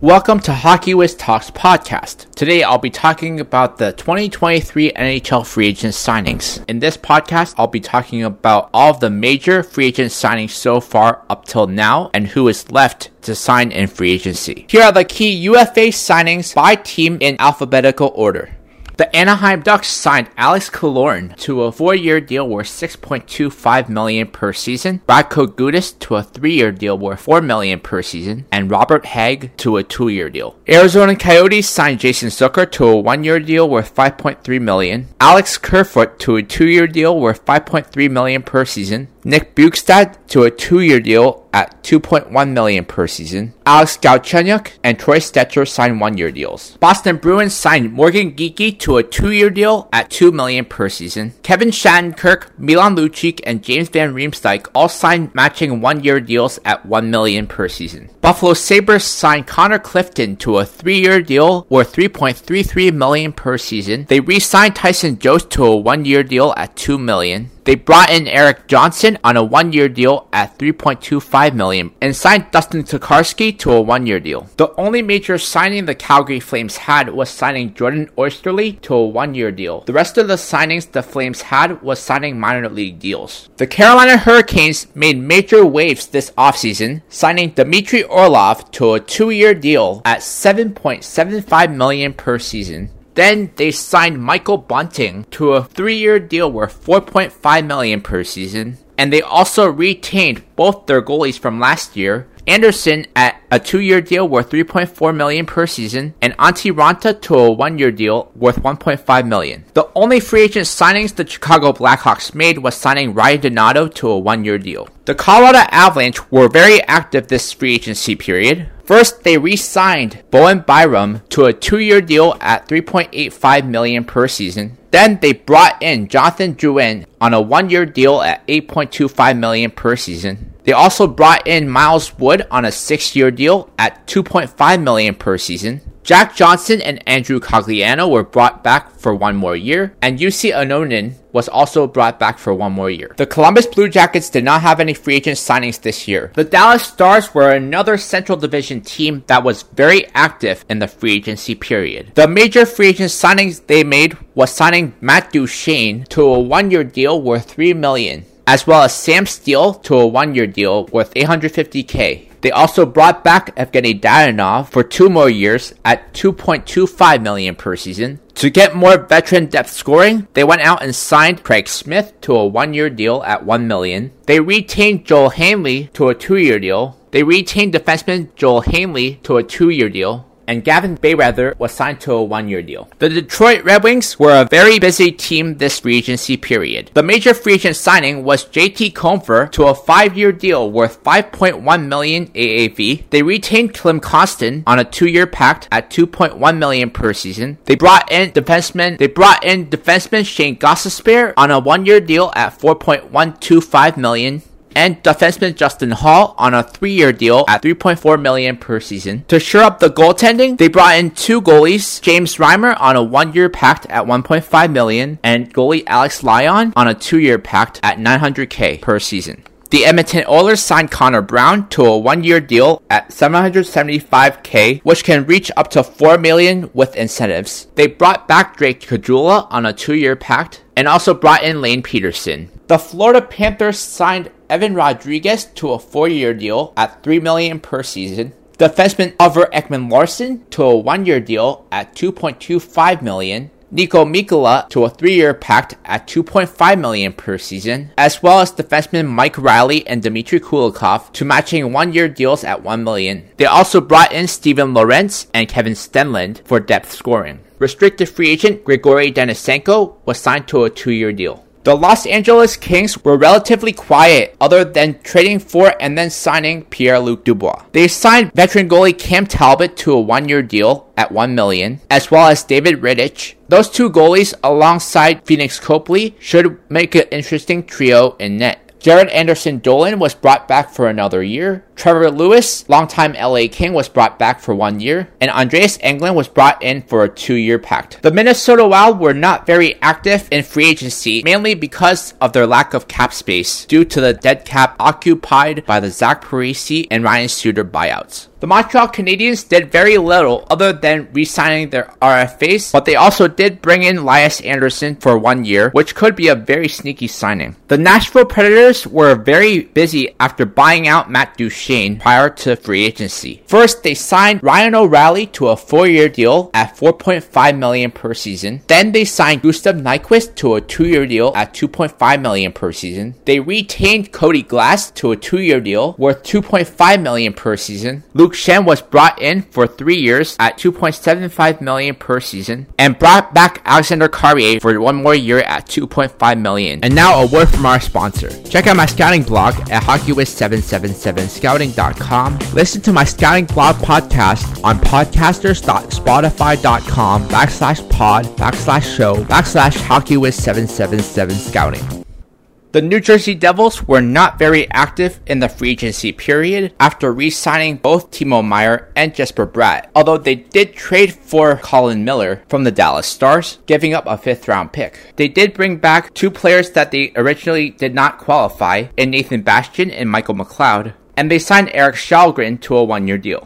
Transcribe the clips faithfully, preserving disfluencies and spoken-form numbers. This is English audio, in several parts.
Welcome to Hockey Wiz Talks podcast. Today I'll be talking about the twenty twenty-three N H L free agent signings. In this podcast, I'll be talking about all of the major free agent signings so far up till now and who is left to sign in free agency. Here are the key U F A signings by team in alphabetical order. The Anaheim Ducks signed Alex Killorn to a four-year deal worth six point two five million dollars per season, Radko Gudas to a three-year deal worth four million dollars per season, and Robert Hagg to a two-year deal. Arizona Coyotes signed Jason Zucker to a one-year deal worth five point three million dollars, Alex Kerfoot to a two-year deal worth five point three million dollars per season, Nick Bjugstad to a two-year deal at two point one million dollars per season. Alex Galchenyuk and Troy Stecher signed one-year deals. Boston Bruins signed Morgan Geekie to a two-year deal at two million dollars per season. Kevin Shattenkirk, Milan Lucic, and James Van Riemsdyk all signed matching one-year deals at one million dollars per season. Buffalo Sabres signed Connor Clifton to a three-year deal worth three point three three million dollars per season. They re-signed Tyson Jost to a one-year deal at two million dollars. They brought in Eric Johnson on a one-year deal at three point two five million dollars and signed Dustin Tokarski to a one-year deal. The only major signing the Calgary Flames had was signing Jordan Oesterle to a one-year deal. The rest of the signings the Flames had was signing minor league deals. The Carolina Hurricanes made major waves this offseason, signing Dmitry Orlov to a two-year deal at seven point seven five million dollars per season. Then they signed Michael Bunting to a three-year deal worth four point five million dollars per season, and they also retained both their goalies from last year, Anderson at a two-year deal worth three point four million dollars per season, and Antti Raanta to a one-year deal worth one point five million dollars. The only free agent signings the Chicago Blackhawks made was signing Ryan Donato to a one-year deal. The Colorado Avalanche were very active this free agency period. First, they re-signed Bowen Byram to a two-year deal at three point eight five million dollars per season. Then they brought in Jonathan Drouin on a one-year deal at eight point two five million dollars per season. They also brought in Miles Wood on a six-year deal at two point five million dollars per season. Jack Johnson and Andrew Cogliano were brought back for one more year, and U C Anonin was also brought back for one more year. The Columbus Blue Jackets did not have any free agent signings this year. The Dallas Stars were another Central Division team that was very active in the free agency period. The major free agent signings they made was signing Matt Duchene to a one-year deal worth three million dollars, as well as Sam Steele to a one-year deal worth eight hundred fifty thousand dollars. They also brought back Evgeny Dadonov for two more years at two point two five million dollars per season. To get more veteran depth scoring, they went out and signed Craig Smith to a one-year deal at one million dollars. They retained Joel Hanley to a two-year deal. They retained defenseman Joel Hanley to a two-year deal. And Gavin Bayreuther was signed to a one-year deal. The Detroit Red Wings were a very busy team this free agency period. The major free agent signing was J T Compher to a five-year deal worth five point one million dollars A A V. They retained Klim Kostin on a two-year pact at two point one million dollars per season. They brought in defenseman They brought in defenseman Shane Gostisbehere on a one-year deal at four point one two five million dollars. And defenseman Justin Hall on a three-year deal at three point four million dollars per season. To shore up the goaltending, they brought in two goalies, James Reimer on a one-year pact at one point five million dollars and goalie Alex Lyon on a two-year pact at nine hundred thousand dollars per season. The Edmonton Oilers signed Connor Brown to a one-year deal at seven hundred seventy-five thousand dollars, which can reach up to four million dollars with incentives. They brought back Drake Caggiula on a two-year pact and also brought in Lane Peterson. The Florida Panthers signed Evan Rodriguez to a four-year deal at three million dollars per season. Defenseman Oliver Ekman-Larsson to a one-year deal at two point two five million dollars. Nico Mikkola to a three-year pact at two point five million dollars per season, as well as defenseman Mike Riley and Dmitry Kulikov to matching one-year deals at one million dollars. They also brought in Steven Lorentz and Kevin Stenlund for depth scoring. Restricted free agent Grigory Denisenko was signed to a two-year deal. The Los Angeles Kings were relatively quiet other than trading for and then signing Pierre-Luc Dubois. They signed veteran goalie Cam Talbot to a one-year deal at one million dollars, as well as David Rittich. Those two goalies alongside Phoenix Copley should make an interesting trio in net. Jared Anderson Dolan was brought back for another year. Trevor Lewis, longtime L A King, was brought back for one year, and Andreas Englund was brought in for a two-year pact. The Minnesota Wild were not very active in free agency, mainly because of their lack of cap space due to the dead cap occupied by the Zach Parise and Ryan Suter buyouts. The Montreal Canadiens did very little other than re-signing their R F As, but they also did bring in Elias Anderson for one year, which could be a very sneaky signing. The Nashville Predators were very busy after buying out Matt Duchene prior to free agency. First, they signed Ryan O'Reilly to a four-year deal at four point five million dollars per season. Then they signed Gustav Nyquist to a two-year deal at two point five million dollars per season. They retained Cody Glass to a two-year deal worth two point five million dollars per season. Luke Schenn was brought in for three years at two point seven five million dollars per season, and brought back Alexander Carrier for one more year at two point five million dollars. And now a word from our sponsor. Check out my scouting blog at hockey wiz seven seven seven scouting dot com. Listen to my scouting blog podcast on podcasters.spotify.com backslash pod backslash show backslash hockey wiz seven seven seven scouting. The New Jersey Devils were not very active in the free agency period after re-signing both Timo Meier and Jesper Bratt, although they did trade for Colin Miller from the Dallas Stars, giving up a fifth round pick. They did bring back two players that they originally did not qualify in Nathan Bastian and Michael McLeod, and they signed Erik Källgren to a one-year deal.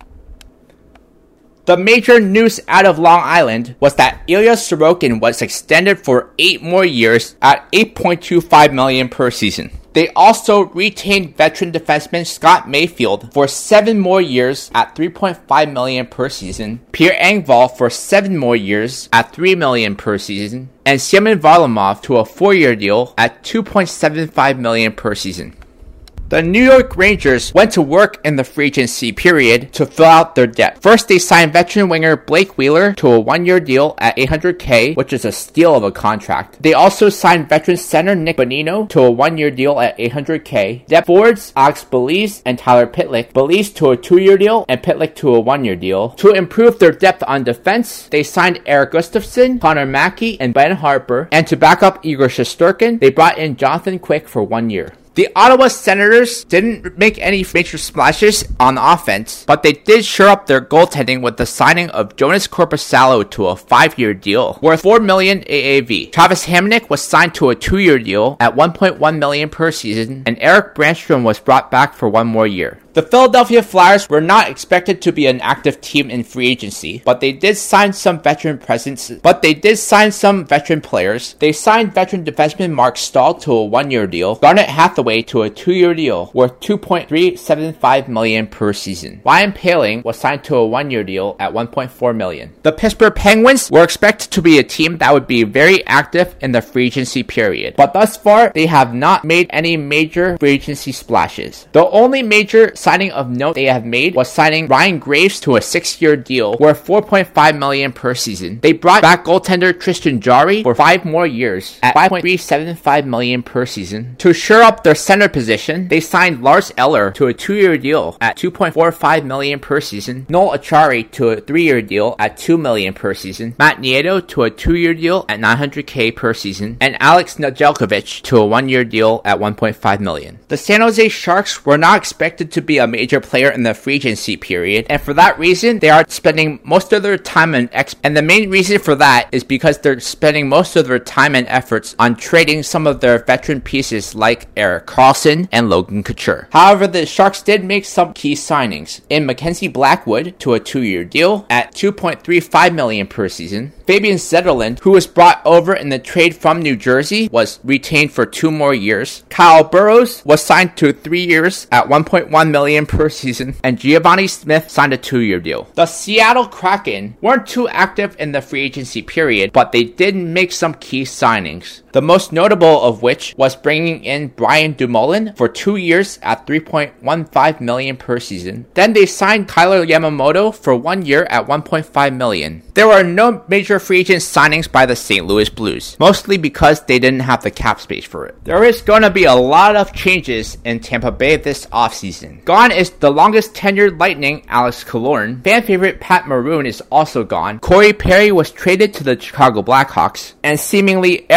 The major news out of Long Island was that Ilya Sorokin was extended for eight more years at eight point two five million dollars per season. They also retained veteran defenseman Scott Mayfield for seven more years at three point five million dollars per season, Pierre Engvall for seven more years at three million dollars per season, and Semyon Varlamov to a four-year deal at two point seven five million dollars per season. The New York Rangers went to work in the free agency period to fill out their depth. First, they signed veteran winger Blake Wheeler to a one-year deal at eight hundred thousand dollars, which is a steal of a contract. They also signed veteran center Nick Bonino to a one-year deal at eight hundred thousand dollars. Depth forwards Alex Belize and Tyler Pitlick. Belize to a two-year deal and Pitlick to a one-year deal. To improve their depth on defense, they signed Eric Gustafsson, Connor Mackey, and Ben Harper. And to back up Igor Shesterkin, they brought in Jonathan Quick for one year. The Ottawa Senators didn't make any major splashes on offense, but they did shore up their goaltending with the signing of Jonas Korpisalo to a five-year deal worth four million dollars A A V. Travis Hamonic was signed to a two-year deal at one point one million dollars per season, and Eric Brandstrom was brought back for one more year. The Philadelphia Flyers were not expected to be an active team in free agency, but they did sign some veteran presence. But they did sign some veteran players. They signed veteran defenseman Mark Stahl to a one-year deal, Garnet Hathaway to a two-year deal worth two point three seven five million dollars per season. Ryan Poehling was signed to a one-year deal at one point four million dollars. The Pittsburgh Penguins were expected to be a team that would be very active in the free agency period, but thus far they have not made any major free agency splashes. The only major signing of note they have made was signing Ryan Graves to a six-year deal worth four point five million dollars per season. They brought back goaltender Tristan Jarry for five more years at five point three seven five million dollars per season. To shore up their center position, they signed Lars Eller to a two-year deal at two point four five million dollars per season, Noel Acciari to a three-year deal at two million dollars per season, Matt Nieto to a two-year deal at nine hundred thousand dollars per season, and Alex Nedeljkovic to a one-year deal at one point five million dollars. The San Jose Sharks were not expected to be a major player in the free agency period, and for that reason, they are spending most of their time and ex- and the main reason for that is because they're spending most of their time and efforts on trading some of their veteran pieces like Erik Karlsson and Logan Couture. However, the Sharks did make some key signings in Mackenzie Blackwood to a two-year deal at two point three five million dollars per season. Fabian Zetterlund, who was brought over in the trade from New Jersey, was retained for two more years. Kyle Burrows was signed to three years at one point one million dollars per season, and Giovanni Smith signed a two-year deal. The Seattle Kraken weren't too active in the free agency period, but they did make some key signings. The most notable of which was bringing in Brian Dumoulin for two years at three point one five million dollars per season. Then they signed Kyler Yamamoto for one year at one point five million dollars. There were no major free agent signings by the Saint Louis Blues, mostly because they didn't have the cap space for it. There is going to be a lot of changes in Tampa Bay this offseason. Gone is the longest tenured Lightning, Alex Killorn. Fan favorite Pat Maroon is also gone. Corey Perry was traded to the Chicago Blackhawks, and seemingly every offseason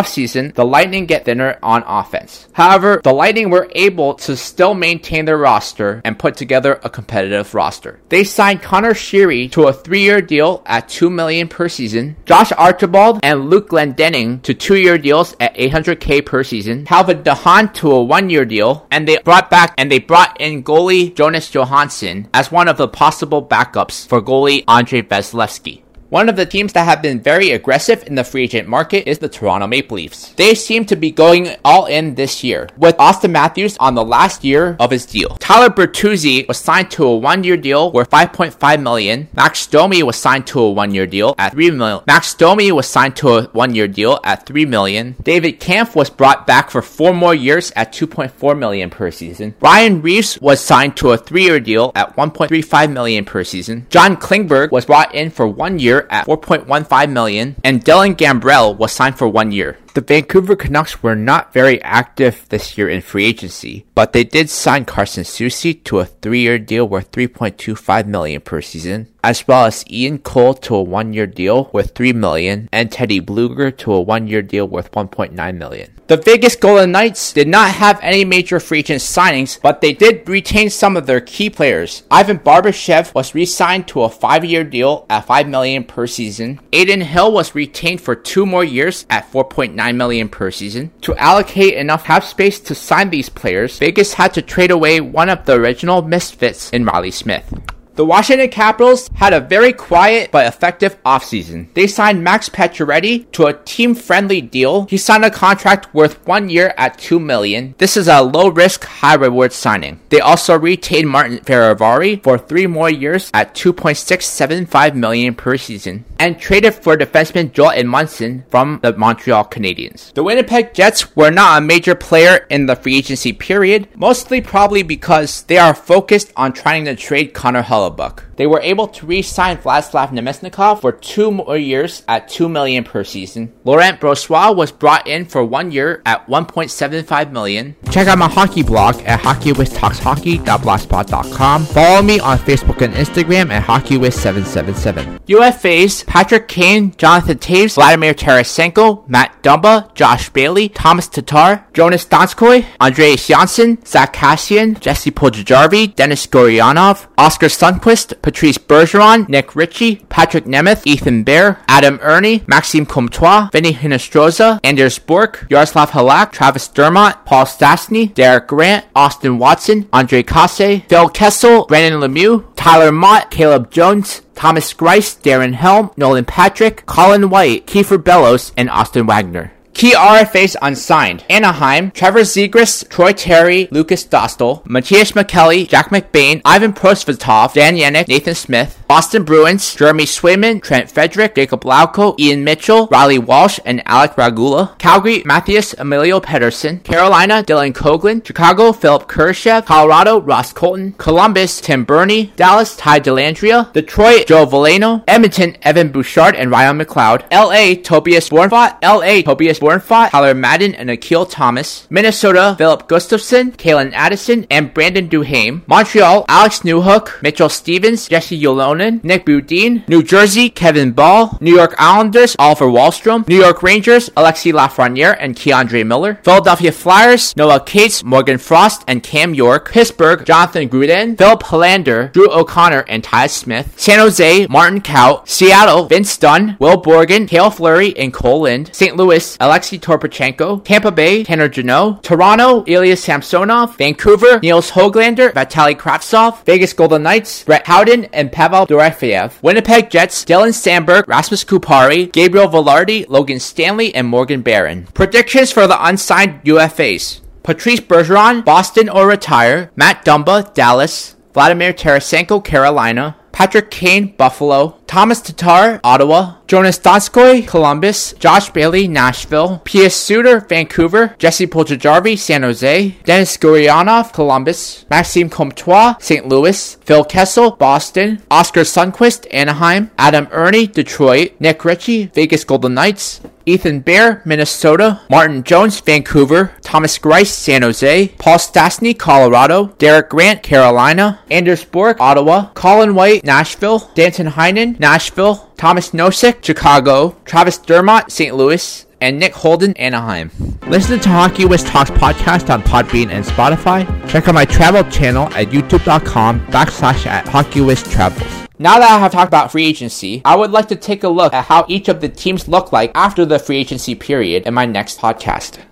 offseason, the Lightning get thinner on offense. However, the Lightning were able to still maintain their roster and put together a competitive roster. They signed Connor Sheary to a three-year deal at two million dollars per season, Josh Archibald and Luke Glendening to two-year deals at eight hundred thousand dollars per season, Calvin DeHaan to a one-year deal, and they brought back and they brought in goalie Jonas Johansson as one of the possible backups for goalie Andrei Vasilevsky. One of the teams that have been very aggressive in the free agent market is the Toronto Maple Leafs. They seem to be going all in this year, with Austin Matthews on the last year of his deal. Tyler Bertuzzi was signed to a one-year deal worth five point five million dollars. Max Domi was signed to a one-year deal at three million dollars. Max Domi was signed to a one-year deal at three million dollars. David Kampf was brought back for four more years at two point four million dollars per season. Ryan Reeves was signed to a three-year deal at one point three five million dollars per season. John Klingberg was brought in for one year at four point one five million dollars, and Dylan Gambrell was signed for one year. The Vancouver Canucks were not very active this year in free agency, but they did sign Carson Soucy to a three-year deal worth three point two five million dollars per season, as well as Ian Cole to a one-year deal worth three million dollars, and Teddy Bluger to a one-year deal worth one point nine million dollars. The Vegas Golden Knights did not have any major free agent signings, but they did retain some of their key players. Ivan Barbashev was re-signed to a five-year deal at five million dollars per season. Aiden Hill was retained for two more years at four point nine million dollars per season. To allocate enough cap space to sign these players, Vegas had to trade away one of the original misfits in Riley Smith. The Washington Capitals had a very quiet but effective offseason. They signed Max Pacioretty to a team-friendly deal. He signed a contract worth one year at two million dollars. This is a low-risk, high-reward signing. They also retained Martin Ferravari for three more years at two point six seven five million dollars per season, and traded for defenseman Joel Edmondson from the Montreal Canadiens. The Winnipeg Jets were not a major player in the free agency period, mostly probably because they are focused on trying to trade Connor Hellebuyck. They were able to re-sign Vladislav Nemesnikov for two more years at two million dollars per season. Laurent Brossoit was brought in for one year at one point seven five million dollars. Check out my hockey blog at hockey with talks hockey dot blogspot dot com. Follow me on Facebook and Instagram at hockey with seven seven seven. U F As: Patrick Kane, Jonathan Toews, Vladimir Tarasenko, Matt Dumba, Josh Bailey, Thomas Tatar, Jonas Donskoy, Andreas Janssen, Zach Kassian, Jesse Puljujarvi, Denis Gurianov, Oscar Sundqvist, Patrice Bergeron, Nick Ritchie, Patrick Nemeth, Ethan Bear, Adam Ernie, Maxime Comtois, Vinny Hinostroza, Anders Bork, Yaroslav Halak, Travis Dermott, Paul Stastny, Derek Grant, Austin Watson, Andre Casse, Phil Kessel, Brandon Lemieux, Tyler Mott, Caleb Jones, Thomas Greiss, Darren Helm, Nolan Patrick, Colin White, Kiefer Bellows, and Austin Wagner. Key R F As unsigned: Anaheim, Trevor Zegras, Troy Terry, Lucas Dostal, Matthias McKelly, Jack McBain, Ivan Prosvetov, Dan Yannick, Nathan Smith. Boston Bruins: Jeremy Swayman, Trent Frederick, Jacob Lauko, Ian Mitchell, Riley Walsh, and Alec Ragula. Calgary: Matthias Emilio Pedersen. Carolina: Dylan Coghlan. Chicago: Philip Kurashev. Colorado: Ross Colton. Columbus: Tim Burney. Dallas: Ty Dellandrea. Detroit: Joe Veleno. Edmonton: Evan Bouchard and Ryan McLeod. L A: Tobias Bornfot. L A: Tobias Bornfot, Tyler Madden, and Akil Thomas. Minnesota: Philip Gustafson, Kalen Addison, and Brandon Duhaime. Montreal: Alex Newhook, Mitchell Stevens, Jesse Yolonen, Nick Boudin. New Jersey: Kevin Ball. New York Islanders: Oliver Wahlstrom. New York Rangers: Alexis Lafreniere and Keandre Miller. Philadelphia Flyers: Noah Cates, Morgan Frost, and Cam York. Pittsburgh: Jonathan Gruden, Philip Hollander, Drew O'Connor, and Ty Smith. San Jose: Martin Kaut. Seattle: Vince Dunn, Will Borgen, Cale Fleury, and Cole Lind. Saint Louis: Alexei Torpachenko. Tampa Bay: Tanner Jeannot. Toronto: Ilya Samsonov. Vancouver: Niels Höglander, Vitaly Kravtsov. Vegas Golden Knights: Brett Howden and Pavel Dorofeyev. Winnipeg Jets: Dylan Sandberg, Rasmus Kupari, Gabriel Velarde, Logan Stanley, and Morgan Barron. Predictions for the unsigned U F As: Patrice Bergeron, Boston or retire. Matt Dumba, Dallas. Vladimir Tarasenko, Carolina. Patrick Kane, Buffalo. Thomas Tatar, Ottawa. Jonas Donskoy, Columbus. Josh Bailey, Nashville. P S. Suter, Vancouver. Jesse Puljujarvi, San Jose. Denis Gurianov, Columbus. Maxime Comtois, Saint Louis. Phil Kessel, Boston. Oscar Sundqvist, Anaheim. Adam Ernie, Detroit. Nick Ritchie, Vegas Golden Knights. Ethan Bear, Minnesota. Martin Jones, Vancouver. Thomas Greiss, San Jose. Paul Stastny, Colorado. Derek Grant, Carolina. Anders Bork, Ottawa. Colin White, Nashville. Danton Heinen, Nashville. Thomas Nosek, Chicago. Travis Dermott, Saint Louis. and Nick Holden, Anaheim. Listen to Hockey Wiz Talks podcast on Podbean and Spotify. Check out my travel channel at youtube.com backslash at Hockey Wiz Travels. Now that I have talked about free agency, I would like to take a look at how each of the teams look like after the free agency period in my next podcast.